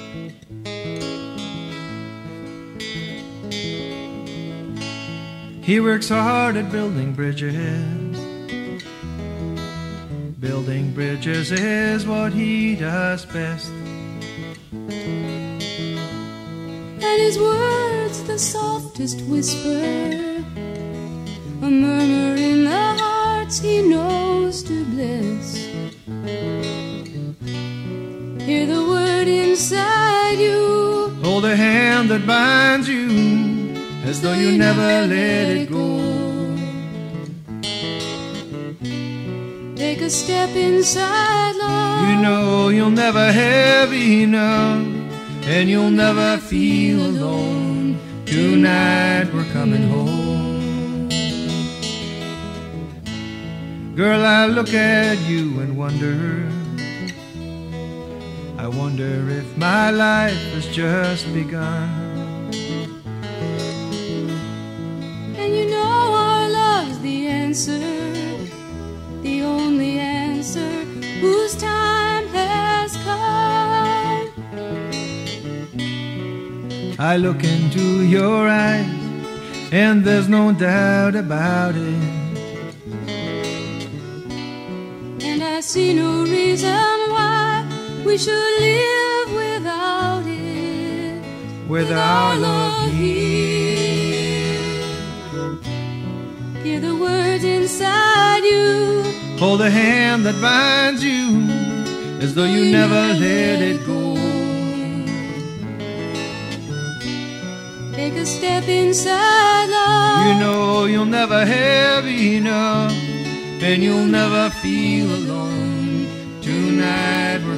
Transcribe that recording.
He works hard at building bridges. Building bridges is what he does best. And his words the softest whisper, a murmur in the hearts he knows to bless. Hear the word inside you, hold a hand that binds you, as though you never let it go. Take a step inside love. You know you'll never have enough, and you'll never feel alone. Tonight we're coming home. Girl, I look at you and wonder, I wonder if my life has just begun. And you know our love's the answer, the only answer, whose time has come. I look into your eyes, and there's no doubt about it. And I see no reason why we should live without it, with our love here. Hear the words inside you, hold a hand that binds you, as though you never let it go. Take a step inside love. You know you'll never have enough, and you'll never feel alone. Tonight